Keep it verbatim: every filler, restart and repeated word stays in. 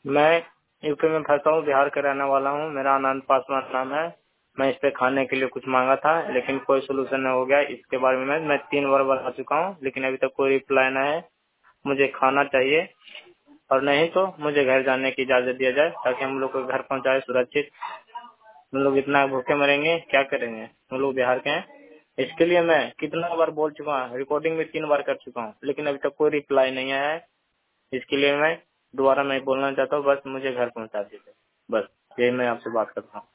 मैं यूपी में फंसा हूँ, बिहार का रहने वाला हूँ। मेरा आनंद पासवान नाम है। मैं इस पे खाने के लिए कुछ मांगा था, लेकिन कोई सोल्यूशन नहीं हो गया। इसके बारे में मैं तीन बार बता चुका हूँ, लेकिन अभी तक कोई रिप्लाई नहीं है। मुझे खाना चाहिए, और नहीं तो मुझे घर जाने की इजाजत दिया जाए, ताकि हम लोग को घर पहुंचाए सुरक्षित। हम लोग इतना भूखे मरेंगे, क्या करेंगे? हम लोग बिहार के हैं। इसके लिए मैं कितना बार बोल चुका हूँ, रिकॉर्डिंग में तीन बार कर चुका हूँ, लेकिन अभी तक कोई रिप्लाई नहीं आया है। इसके लिए मैं दोबारा मैं बोलना चाहता हूँ, बस मुझे घर पहुंचा दीजिए। बस यही मैं आपसे बात करता हूँ।